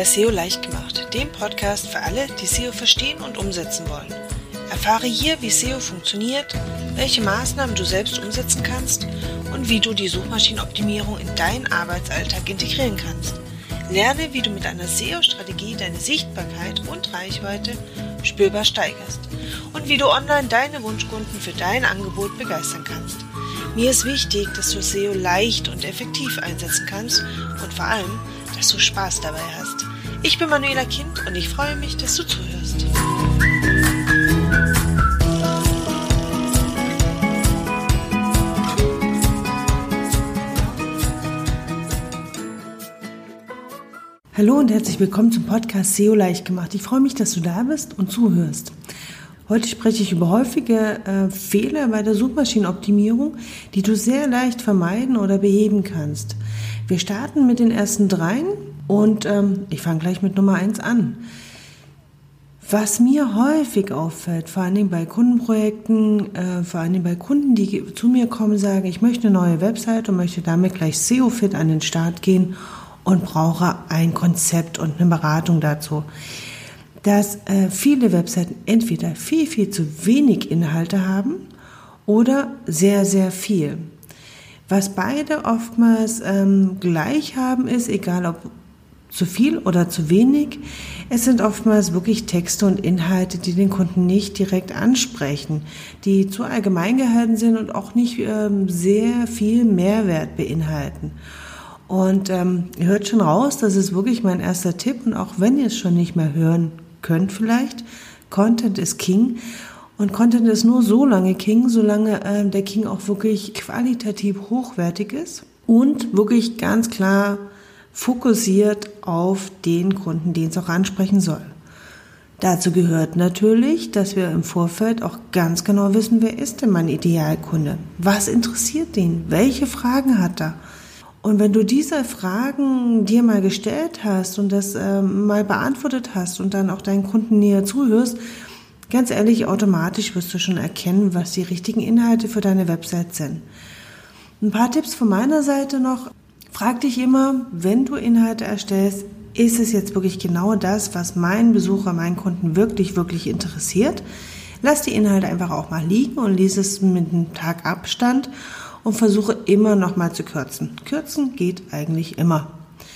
bei SEO leicht gemacht, dem Podcast für alle, die SEO verstehen und umsetzen wollen. Erfahre hier, wie SEO funktioniert, welche Maßnahmen du selbst umsetzen kannst und wie du die Suchmaschinenoptimierung in deinen Arbeitsalltag integrieren kannst. Lerne, wie du mit einer SEO-Strategie deine Sichtbarkeit und Reichweite spürbar steigerst und wie du online deine Wunschkunden für dein Angebot begeistern kannst. Mir ist wichtig, dass du SEO leicht und effektiv einsetzen kannst und vor allem, dass du Spaß dabei hast. Ich bin Manuela Kind und ich freue mich, dass du zuhörst. Hallo und herzlich willkommen zum Podcast SEO leicht gemacht. Ich freue mich, dass du da bist und zuhörst. Heute spreche ich über häufige Fehler bei der Suchmaschinenoptimierung, die du sehr leicht vermeiden oder beheben kannst. Wir starten mit den ersten 3 und ich fange gleich mit Nummer 1 an. Was mir häufig auffällt, vor allem bei Kundenprojekten, vor allem bei Kunden, die zu mir kommen, sagen, ich möchte eine neue Website und möchte damit gleich SEO-fit an den Start gehen und brauche ein Konzept und eine Beratung dazu. Dass viele Webseiten entweder viel zu wenig Inhalte haben oder sehr, sehr viel. Was beide oftmals gleich haben ist, egal ob zu viel oder zu wenig, es sind oftmals wirklich Texte und Inhalte, die den Kunden nicht direkt ansprechen, die zu allgemein gehalten sind und auch nicht sehr viel Mehrwert beinhalten. Und ihr hört schon raus, das ist wirklich mein erster Tipp und auch wenn ihr es schon nicht mehr hören könnt vielleicht, Content ist King und Content ist nur so lange King, solange der King auch wirklich qualitativ hochwertig ist und wirklich ganz klar fokussiert auf den Kunden, den es auch ansprechen soll. Dazu gehört natürlich, dass wir im Vorfeld auch ganz genau wissen, wer ist denn mein Idealkunde? Was interessiert den? Welche Fragen hat er? Und wenn du diese Fragen dir mal gestellt hast und das mal beantwortet hast und dann auch deinen Kunden näher zuhörst, ganz ehrlich, automatisch wirst du schon erkennen, was die richtigen Inhalte für deine Website sind. Ein paar Tipps von meiner Seite noch. Frag dich immer, wenn du Inhalte erstellst, ist es jetzt wirklich genau das, was meinen Besucher, meinen Kunden wirklich, wirklich interessiert? Lass die Inhalte einfach auch mal liegen und lies es mit einem Tag Abstand und versuche immer noch mal zu kürzen. Kürzen geht eigentlich immer.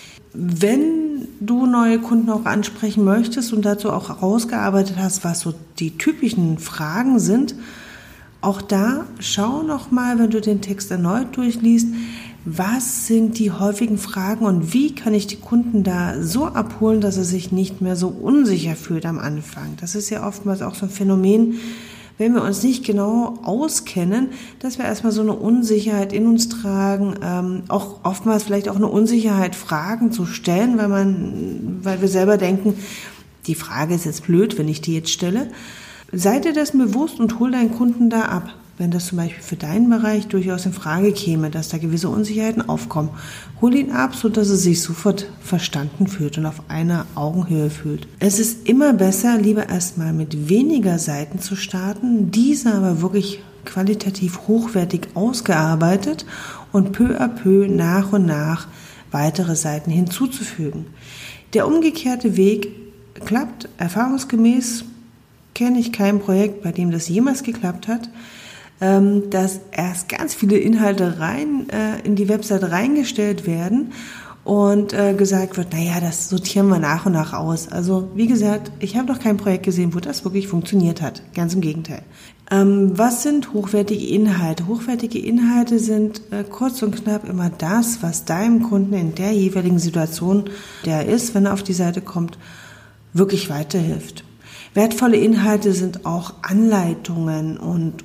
Wenn du neue Kunden auch ansprechen möchtest und dazu auch herausgearbeitet hast, was so die typischen Fragen sind, auch da schau noch mal, wenn du den Text erneut durchliest, was sind die häufigen Fragen und wie kann ich die Kunden da so abholen, dass er sich nicht mehr so unsicher fühlt am Anfang. Das ist ja oftmals auch so ein Phänomen, wenn wir uns nicht genau auskennen, dass wir erstmal so eine Unsicherheit in uns tragen, auch oftmals vielleicht auch eine Unsicherheit, Fragen zu stellen, weil wir selber denken, die Frage ist jetzt blöd, wenn ich die jetzt stelle. Sei dir dessen bewusst und hol deinen Kunden da ab. Wenn das zum Beispiel für deinen Bereich durchaus in Frage käme, dass da gewisse Unsicherheiten aufkommen, hol ihn ab, sodass er sich sofort verstanden fühlt und auf einer Augenhöhe fühlt. Es ist immer besser, lieber erstmal mit weniger Seiten zu starten, diese aber wirklich qualitativ hochwertig ausgearbeitet und peu à peu nach und nach weitere Seiten hinzuzufügen. Der umgekehrte Weg klappt erfahrungsgemäß, kenne ich kein Projekt, bei dem das jemals geklappt hat, dass erst ganz viele Inhalte in die Website reingestellt werden und gesagt wird, naja, das sortieren wir nach und nach aus. Also wie gesagt, ich habe noch kein Projekt gesehen, wo das wirklich funktioniert hat. Ganz im Gegenteil. Was sind hochwertige Inhalte? Hochwertige Inhalte sind kurz und knapp immer das, was deinem Kunden in der jeweiligen Situation, der ist, wenn er auf die Seite kommt, wirklich weiterhilft. Wertvolle Inhalte sind auch Anleitungen und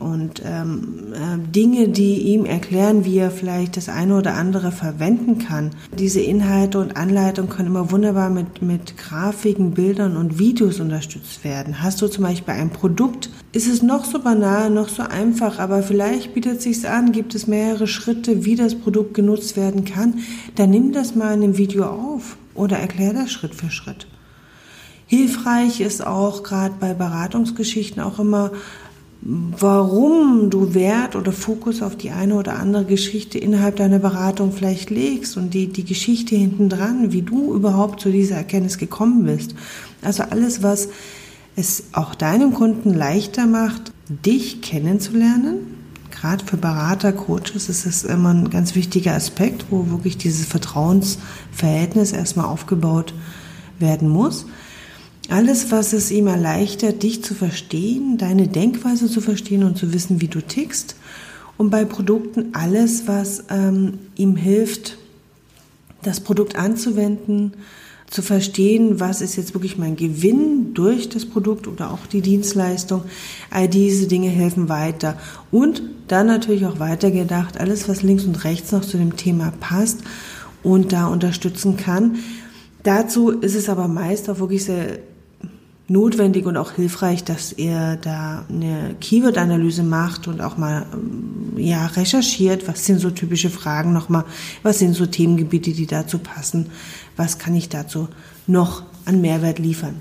Dinge, die ihm erklären, wie er vielleicht das eine oder andere verwenden kann. Diese Inhalte und Anleitungen können immer wunderbar mit Grafiken, Bildern und Videos unterstützt werden. Hast du zum Beispiel ein Produkt, ist es noch so banal, noch so einfach, aber vielleicht bietet es sich an, gibt es mehrere Schritte, wie das Produkt genutzt werden kann, dann nimm das mal in einem Video auf oder erklär das Schritt für Schritt. Hilfreich ist auch gerade bei Beratungsgeschichten auch immer warum du Wert oder Fokus auf die eine oder andere Geschichte innerhalb deiner Beratung vielleicht legst und die Geschichte hinten dran, wie du überhaupt zu dieser Erkenntnis gekommen bist. Also alles, was es auch deinem Kunden leichter macht, dich kennenzulernen. Gerade für Berater, Coaches ist es immer ein ganz wichtiger Aspekt, wo wirklich dieses Vertrauensverhältnis erstmal aufgebaut werden muss. Alles, was es ihm erleichtert, dich zu verstehen, deine Denkweise zu verstehen und zu wissen, wie du tickst. Und bei Produkten alles, was ihm hilft, das Produkt anzuwenden, zu verstehen, was ist jetzt wirklich mein Gewinn durch das Produkt oder auch die Dienstleistung. All diese Dinge helfen weiter. Und dann natürlich auch weitergedacht, alles, was links und rechts noch zu dem Thema passt und da unterstützen kann. Dazu ist es aber meist auch wirklich sehr notwendig und auch hilfreich, dass er da eine Keyword-Analyse macht und auch mal recherchiert, was sind so typische Fragen nochmal, was sind so Themengebiete, die dazu passen, was kann ich dazu noch an Mehrwert liefern.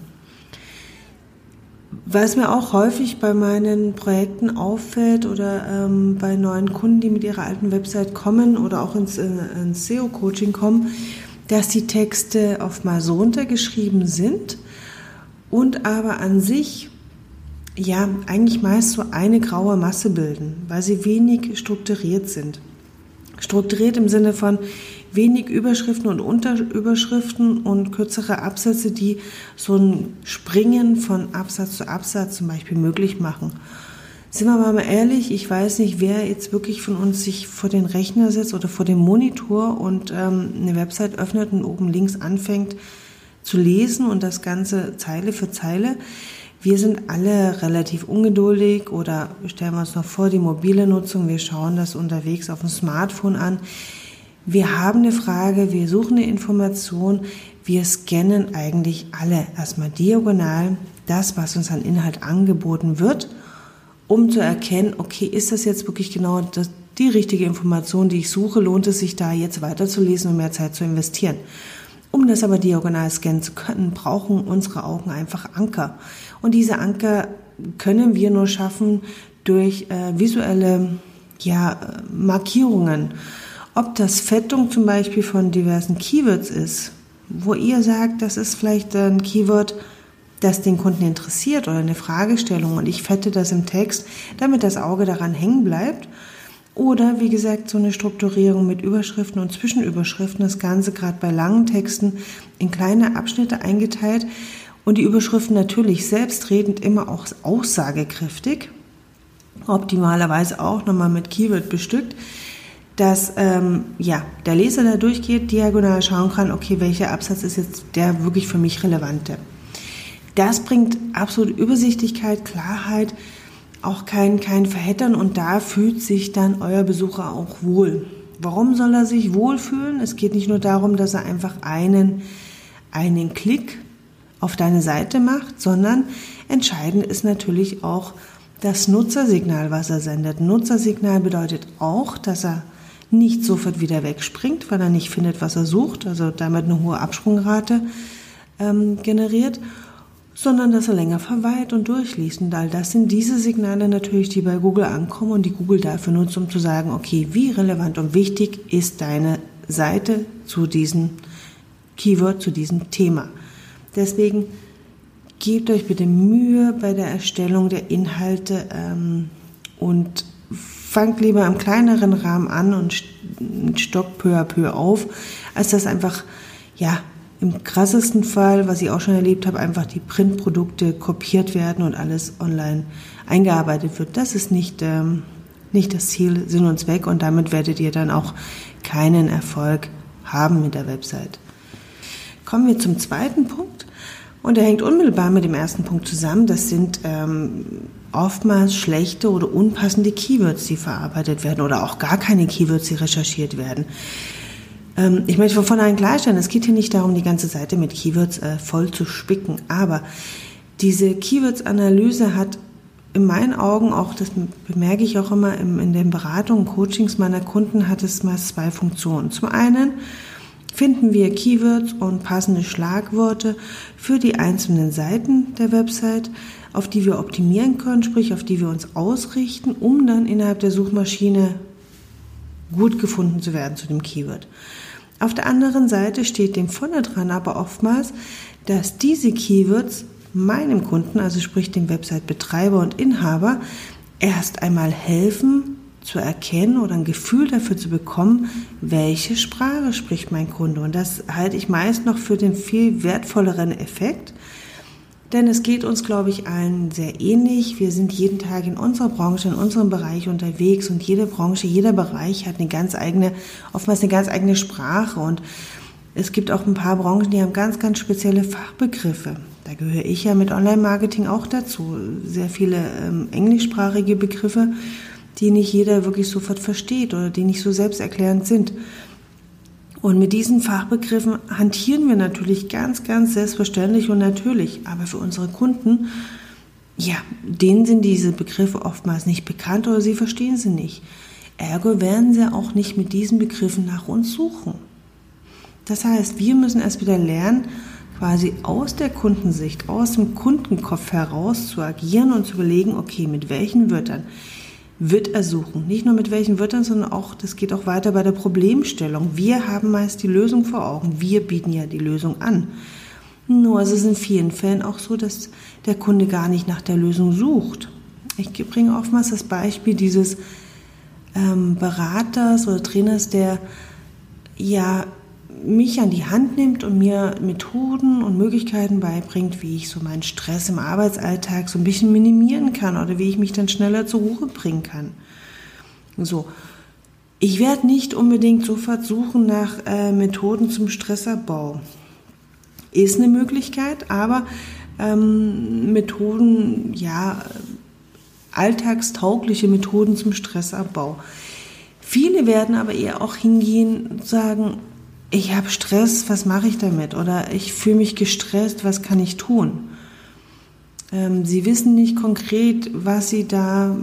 Was mir auch häufig bei meinen Projekten auffällt oder bei neuen Kunden, die mit ihrer alten Website kommen oder auch ins SEO-Coaching kommen, dass die Texte oftmals so runtergeschrieben sind und aber an sich eigentlich meist so eine graue Masse bilden, weil sie wenig strukturiert sind. Strukturiert im Sinne von wenig Überschriften und Unterüberschriften und kürzere Absätze, die so ein Springen von Absatz zu Absatz zum Beispiel möglich machen. Sind wir mal ehrlich, ich weiß nicht, wer jetzt wirklich von uns sich vor den Rechner setzt oder vor dem Monitor und eine Website öffnet und oben links anfängt zu lesen und das Ganze Zeile für Zeile. Wir sind alle relativ ungeduldig oder stellen wir uns noch vor, die mobile Nutzung, wir schauen das unterwegs auf dem Smartphone an. Wir haben eine Frage, wir suchen eine Information, wir scannen eigentlich alle erstmal diagonal das, was uns an Inhalt angeboten wird, um zu erkennen, okay, ist das jetzt wirklich genau die richtige Information, die ich suche, lohnt es sich da jetzt weiterzulesen und mehr Zeit zu investieren. Um das aber diagonal scannen zu können, brauchen unsere Augen einfach Anker. Und diese Anker können wir nur schaffen durch visuelle Markierungen. Ob das Fettung zum Beispiel von diversen Keywords ist, wo ihr sagt, das ist vielleicht ein Keyword, das den Kunden interessiert oder eine Fragestellung und ich fette das im Text, damit das Auge daran hängen bleibt. Oder, wie gesagt, so eine Strukturierung mit Überschriften und Zwischenüberschriften, das Ganze gerade bei langen Texten in kleine Abschnitte eingeteilt und die Überschriften natürlich selbstredend immer auch aussagekräftig, optimalerweise auch nochmal mit Keyword bestückt, dass der Leser da durchgeht, diagonal schauen kann, okay, welcher Absatz ist jetzt der wirklich für mich relevante. Das bringt absolute Übersichtlichkeit, Klarheit, auch kein Verheddern und da fühlt sich dann euer Besucher auch wohl. Warum soll er sich wohlfühlen? Es geht nicht nur darum, dass er einfach einen Klick auf deine Seite macht, sondern entscheidend ist natürlich auch das Nutzersignal, was er sendet. Nutzersignal bedeutet auch, dass er nicht sofort wieder wegspringt, weil er nicht findet, was er sucht, also damit eine hohe Absprungrate generiert, sondern dass er länger verweilt und durchliest. Und all das sind diese Signale natürlich, die bei Google ankommen und die Google dafür nutzt, um zu sagen, okay, wie relevant und wichtig ist deine Seite zu diesem Keyword, zu diesem Thema. Deswegen gebt euch bitte Mühe bei der Erstellung der Inhalte und fangt lieber im kleineren Rahmen an und stockt peu à peu auf, als das einfach, im krassesten Fall, was ich auch schon erlebt habe, einfach die Printprodukte kopiert werden und alles online eingearbeitet wird. Das ist nicht das Ziel, Sinn und Zweck und damit werdet ihr dann auch keinen Erfolg haben mit der Website. Kommen wir zum zweiten Punkt und der hängt unmittelbar mit dem ersten Punkt zusammen. Das sind oftmals schlechte oder unpassende Keywords, die verarbeitet werden oder auch gar keine Keywords, die recherchiert werden. Ich möchte von vornherein klarstellen, es geht hier nicht darum, die ganze Seite mit Keywords voll zu spicken, aber diese Keywords-Analyse hat in meinen Augen auch, das bemerke ich auch immer in den Beratungen, Coachings meiner Kunden, hat es mal zwei Funktionen. Zum einen finden wir Keywords und passende Schlagworte für die einzelnen Seiten der Website auf die wir optimieren können, sprich auf die wir uns ausrichten, um dann innerhalb der Suchmaschine gut gefunden zu werden zu dem Keyword. Auf der anderen Seite steht dem vorne dran aber oftmals, dass diese Keywords meinem Kunden, also sprich dem Website-Betreiber und Inhaber, erst einmal helfen zu erkennen oder ein Gefühl dafür zu bekommen, welche Sprache spricht mein Kunde. Und das halte ich meist noch für den viel wertvolleren Effekt, denn es geht uns, glaube ich, allen sehr ähnlich. Wir sind jeden Tag in unserer Branche, in unserem Bereich unterwegs und jede Branche, jeder Bereich hat oftmals eine ganz eigene Sprache und es gibt auch ein paar Branchen, die haben ganz, ganz spezielle Fachbegriffe. Da gehöre ich ja mit Online-Marketing auch dazu. Sehr viele englischsprachige Begriffe, die nicht jeder wirklich sofort versteht oder die nicht so selbsterklärend sind. Und mit diesen Fachbegriffen hantieren wir natürlich ganz, ganz selbstverständlich und natürlich. Aber für unsere Kunden, ja, denen sind diese Begriffe oftmals nicht bekannt oder sie verstehen sie nicht. Ergo werden sie auch nicht mit diesen Begriffen nach uns suchen. Das heißt, wir müssen erst wieder lernen, quasi aus der Kundensicht, aus dem Kundenkopf heraus zu agieren und zu überlegen, okay, mit welchen Wörtern wird er suchen. Nicht nur mit welchen Wörtern, sondern auch, das geht auch weiter bei der Problemstellung. Wir haben meist die Lösung vor Augen. Wir bieten ja die Lösung an. Nur es ist in vielen Fällen auch so, dass der Kunde gar nicht nach der Lösung sucht. Ich bringe oftmals das Beispiel dieses Beraters oder Trainers, der ja mich an die Hand nimmt und mir Methoden und Möglichkeiten beibringt, wie ich so meinen Stress im Arbeitsalltag so ein bisschen minimieren kann oder wie ich mich dann schneller zur Ruhe bringen kann. So, ich werde nicht unbedingt sofort suchen nach Methoden zum Stressabbau. Ist eine Möglichkeit, aber Methoden, ja, alltagstaugliche Methoden zum Stressabbau. Viele werden aber eher auch hingehen und sagen, ich habe Stress, was mache ich damit? Oder ich fühle mich gestresst, was kann ich tun? Sie wissen nicht konkret, was sie da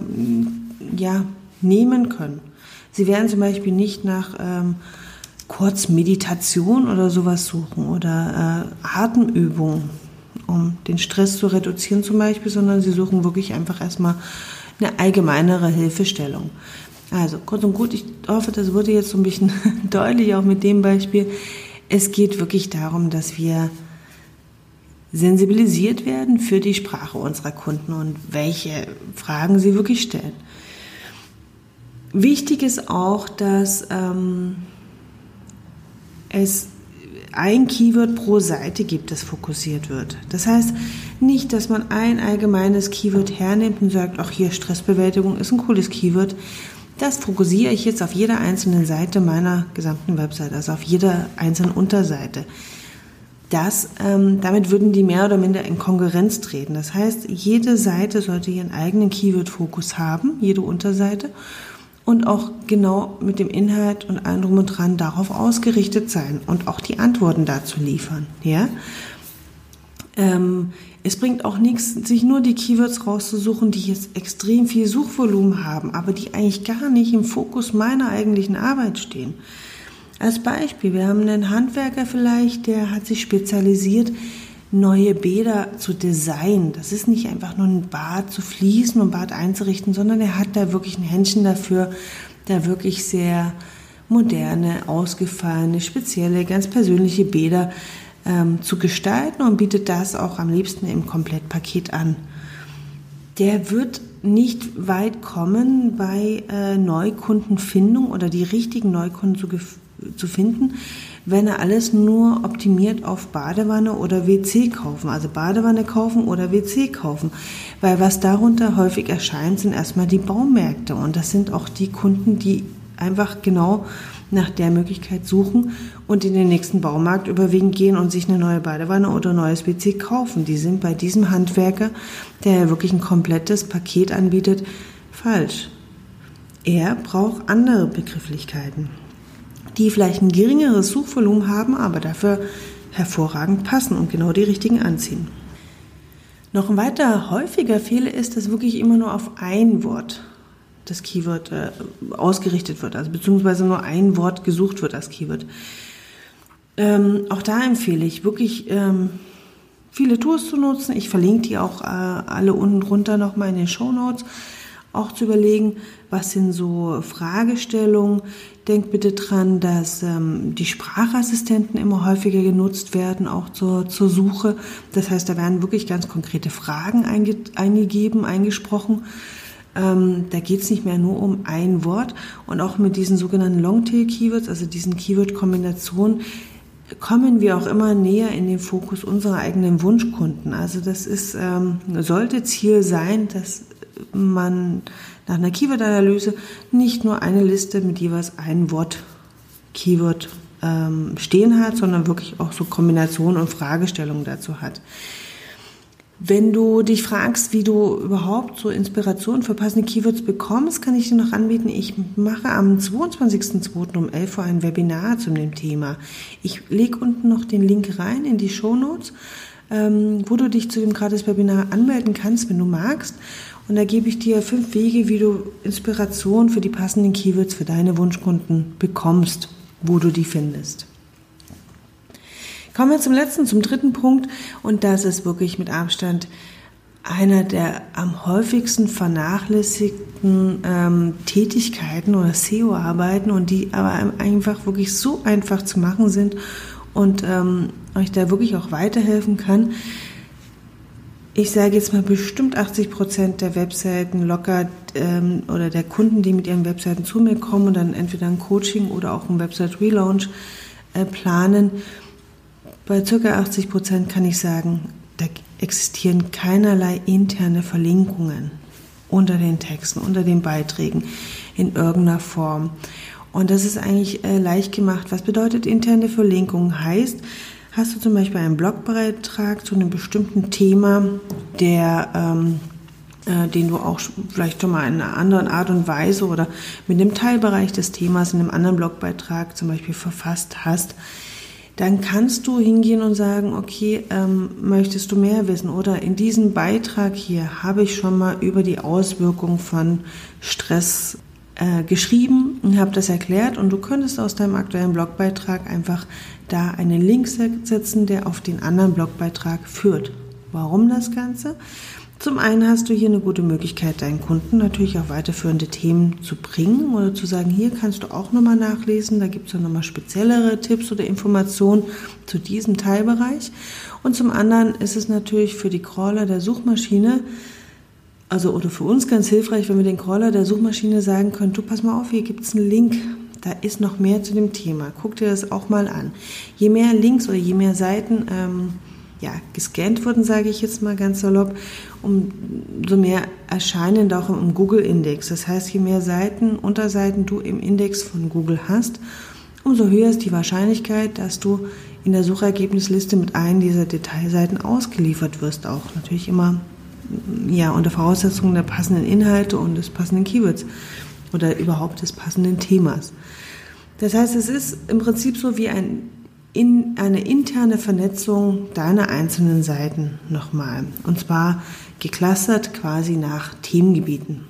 nehmen können. Sie werden zum Beispiel nicht nach kurz Meditation oder sowas suchen oder Atemübungen, um den Stress zu reduzieren zum Beispiel, sondern sie suchen wirklich einfach erstmal eine allgemeinere Hilfestellung. Also kurz und gut, ich hoffe, das wurde jetzt so ein bisschen deutlich, auch mit dem Beispiel. Es geht wirklich darum, dass wir sensibilisiert werden für die Sprache unserer Kunden und welche Fragen sie wirklich stellen. Wichtig ist auch, dass es ein Keyword pro Seite gibt, das fokussiert wird. Das heißt nicht, dass man ein allgemeines Keyword hernimmt und sagt, ach hier, Stressbewältigung ist ein cooles Keyword. Das fokussiere ich jetzt auf jeder einzelnen Seite meiner gesamten Website, also auf jeder einzelnen Unterseite. Damit würden die mehr oder minder in Konkurrenz treten. Das heißt, jede Seite sollte ihren eigenen Keyword-Fokus haben, jede Unterseite, und auch genau mit dem Inhalt und allem drum und dran darauf ausgerichtet sein und auch die Antworten dazu liefern. Ja? Es bringt auch nichts, sich nur die Keywords rauszusuchen, die jetzt extrem viel Suchvolumen haben, aber die eigentlich gar nicht im Fokus meiner eigentlichen Arbeit stehen. Als Beispiel, wir haben einen Handwerker vielleicht, der hat sich spezialisiert, neue Bäder zu designen. Das ist nicht einfach nur ein Bad zu fließen und Bad einzurichten, sondern er hat da wirklich ein Händchen dafür, da wirklich sehr moderne, ausgefallene, spezielle, ganz persönliche Bäder zu gestalten und bietet das auch am liebsten im Komplettpaket an. Der wird nicht weit kommen bei Neukundenfindung oder die richtigen Neukunden zu finden, wenn er alles nur optimiert auf Badewanne oder WC kaufen, also Badewanne kaufen oder WC kaufen, weil was darunter häufig erscheint, sind erstmal die Baumärkte und das sind auch die Kunden, die einfach genau nach der Möglichkeit suchen und in den nächsten Baumarkt überwiegend gehen und sich eine neue Badewanne oder ein neues WC kaufen. Die sind bei diesem Handwerker, der ja wirklich ein komplettes Paket anbietet, falsch. Er braucht andere Begrifflichkeiten, die vielleicht ein geringeres Suchvolumen haben, aber dafür hervorragend passen und genau die richtigen anziehen. Noch ein weiter häufiger Fehler ist, dass wirklich immer nur auf ein Wort das Keyword ausgerichtet wird, also beziehungsweise nur ein Wort gesucht wird als Keyword. Auch da empfehle ich wirklich viele Tools zu nutzen. Ich verlinke die auch alle unten drunter nochmal in den Shownotes. Auch zu überlegen, was sind so Fragestellungen. Denkt bitte dran, dass die Sprachassistenten immer häufiger genutzt werden, auch zur Suche. Das heißt, da werden wirklich ganz konkrete Fragen eingegeben, eingesprochen. Da geht es nicht mehr nur um ein Wort. Und auch mit diesen sogenannten Longtail-Keywords, also diesen Keyword-Kombinationen, kommen wir auch immer näher in den Fokus unserer eigenen Wunschkunden. Also das ist, sollte Ziel sein, dass man nach einer Keyword-Analyse nicht nur eine Liste mit jeweils einem Wort Keyword stehen hat, sondern wirklich auch so Kombinationen und Fragestellungen dazu hat. Wenn du dich fragst, wie du überhaupt so Inspiration für passende Keywords bekommst, kann ich dir noch anbieten, ich mache am 22.02. um 11 Uhr ein Webinar zu dem Thema. Ich lege unten noch den Link rein in die Shownotes, wo du dich zu dem Gratis-Webinar anmelden kannst, wenn du magst. Und da gebe ich dir 5 Wege, wie du Inspiration für die passenden Keywords für deine Wunschkunden bekommst, wo du die findest. Kommen wir zum dritten Punkt, und das ist wirklich mit Abstand einer der am häufigsten vernachlässigten Tätigkeiten oder SEO-Arbeiten, und die aber einfach wirklich so einfach zu machen sind und euch da wirklich auch weiterhelfen kann. Ich sage jetzt mal, bestimmt 80% der Webseiten locker oder der Kunden, die mit ihren Webseiten zu mir kommen und dann entweder ein Coaching oder auch einen Website-Relaunch planen, bei ca. 80% kann ich sagen, da existieren keinerlei interne Verlinkungen unter den Texten, unter den Beiträgen in irgendeiner Form. Und das ist eigentlich leicht gemacht. Was bedeutet interne Verlinkung? Heißt, hast du zum Beispiel einen Blogbeitrag zu einem bestimmten Thema, den du auch vielleicht schon mal in einer anderen Art und Weise oder mit einem Teilbereich des Themas in einem anderen Blogbeitrag zum Beispiel verfasst hast, dann kannst du hingehen und sagen, okay, möchtest du mehr wissen? Oder in diesem Beitrag hier habe ich schon mal über die Auswirkungen von Stress geschrieben und habe das erklärt, und du könntest aus deinem aktuellen Blogbeitrag einfach da einen Link setzen, der auf den anderen Blogbeitrag führt. Warum das Ganze? Zum einen hast du hier eine gute Möglichkeit, deinen Kunden natürlich auch weiterführende Themen zu bringen oder zu sagen, hier kannst du auch nochmal nachlesen, da gibt es ja nochmal speziellere Tipps oder Informationen zu diesem Teilbereich. Und zum anderen ist es natürlich für die Crawler der Suchmaschine, oder für uns ganz hilfreich, wenn wir den Crawler der Suchmaschine sagen können, du, pass mal auf, hier gibt es einen Link, da ist noch mehr zu dem Thema, guck dir das auch mal an. Je mehr Links oder je mehr Seiten gescannt wurden, sage ich jetzt mal ganz salopp, umso mehr erscheinen da auch im Google-Index. Das heißt, je mehr Seiten, Unterseiten du im Index von Google hast, umso höher ist die Wahrscheinlichkeit, dass du in der Suchergebnisliste mit einem dieser Detailseiten ausgeliefert wirst. Auch natürlich immer unter Voraussetzung der passenden Inhalte und des passenden Keywords oder überhaupt des passenden Themas. Das heißt, es ist im Prinzip so wie eine interne Vernetzung deiner einzelnen Seiten nochmal. Und zwar geclustert quasi nach Themengebieten.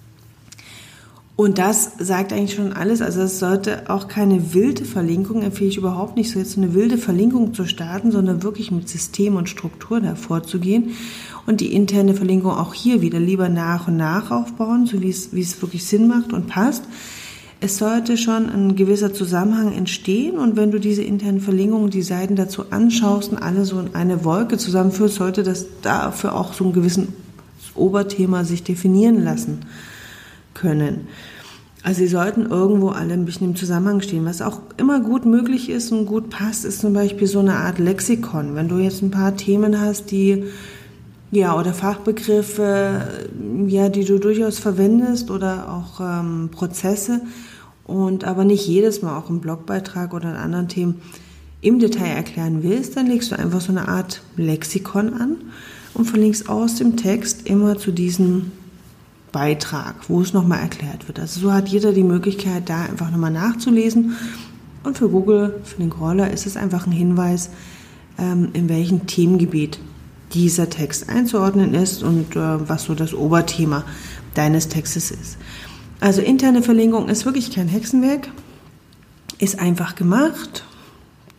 Und das sagt eigentlich schon alles. Also es sollte auch keine wilde Verlinkung, empfehle ich überhaupt nicht, so jetzt eine wilde Verlinkung zu starten, sondern wirklich mit System und Struktur davor zu gehen und die interne Verlinkung auch hier wieder lieber nach und nach aufbauen, so wie es wirklich Sinn macht und passt. Es sollte schon ein gewisser Zusammenhang entstehen, und wenn du diese internen Verlinkungen, die Seiten dazu anschaust und alle so in eine Wolke zusammenführst, sollte das dafür auch so ein gewisses Oberthema sich definieren lassen können. Also sie sollten irgendwo alle ein bisschen im Zusammenhang stehen. Was auch immer gut möglich ist und gut passt, ist zum Beispiel so eine Art Lexikon. Wenn du jetzt ein paar Themen hast, oder Fachbegriffe, die du durchaus verwendest oder auch Prozesse, und aber nicht jedes Mal auch im Blogbeitrag oder in anderen Themen im Detail erklären willst, dann legst du einfach so eine Art Lexikon an und verlinkst aus dem Text immer zu diesem Beitrag, wo es nochmal erklärt wird. Also so hat jeder die Möglichkeit, da einfach nochmal nachzulesen, und für Google, für den Crawler ist es einfach ein Hinweis, in welchem Themengebiet dieser Text einzuordnen ist und was so das Oberthema deines Textes ist. Also interne Verlinkung ist wirklich kein Hexenwerk, ist einfach gemacht.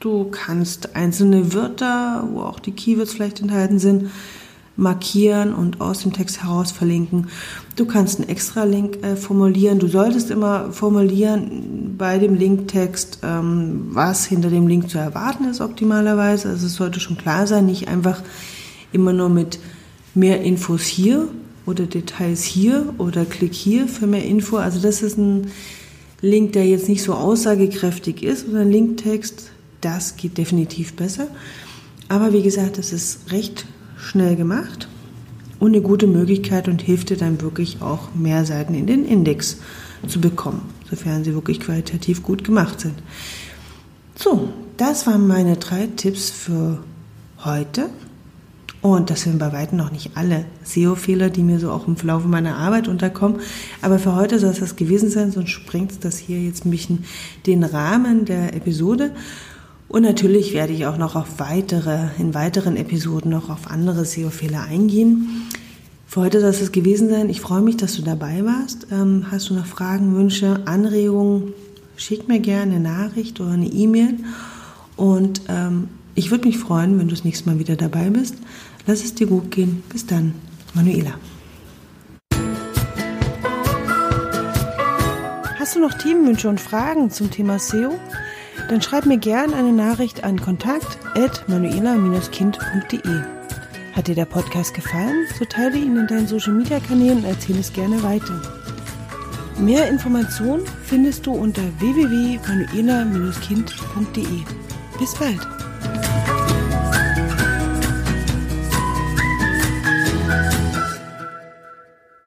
Du kannst einzelne Wörter, wo auch die Keywords vielleicht enthalten sind, markieren und aus dem Text heraus verlinken. Du kannst einen Extra-Link formulieren. Du solltest immer formulieren bei dem Linktext, was hinter dem Link zu erwarten ist optimalerweise. Also es sollte schon klar sein, nicht einfach immer nur mit mehr Infos hier oder Details hier oder Klick hier für mehr Info. Also das ist ein Link, der jetzt nicht so aussagekräftig ist oder ein Linktext. Das geht definitiv besser. Aber wie gesagt, das ist recht schnell gemacht und eine gute Möglichkeit und hilft dir dann wirklich auch mehr Seiten in den Index zu bekommen, sofern sie wirklich qualitativ gut gemacht sind. So, das waren meine 3 Tipps für heute. Und das sind bei weitem noch nicht alle SEO-Fehler, die mir so auch im Verlauf meiner Arbeit unterkommen. Aber für heute soll es das gewesen sein, sonst sprengt das hier jetzt ein bisschen den Rahmen der Episode. Und natürlich werde ich auch noch in weiteren Episoden noch auf andere SEO-Fehler eingehen. Für heute soll es das gewesen sein. Ich freue mich, dass du dabei warst. Hast du noch Fragen, Wünsche, Anregungen? Schick mir gerne eine Nachricht oder eine E-Mail. Und ich würde mich freuen, wenn du das nächste Mal wieder dabei bist. Lass es dir gut gehen. Bis dann, Manuela. Hast du noch Themenwünsche und Fragen zum Thema SEO? Dann schreib mir gerne eine Nachricht an kontakt@manuela-kind.de. Hat dir der Podcast gefallen? So teile ihn in deinen Social-Media-Kanälen und erzähle es gerne weiter. Mehr Informationen findest du unter www.manuela-kind.de. Bis bald!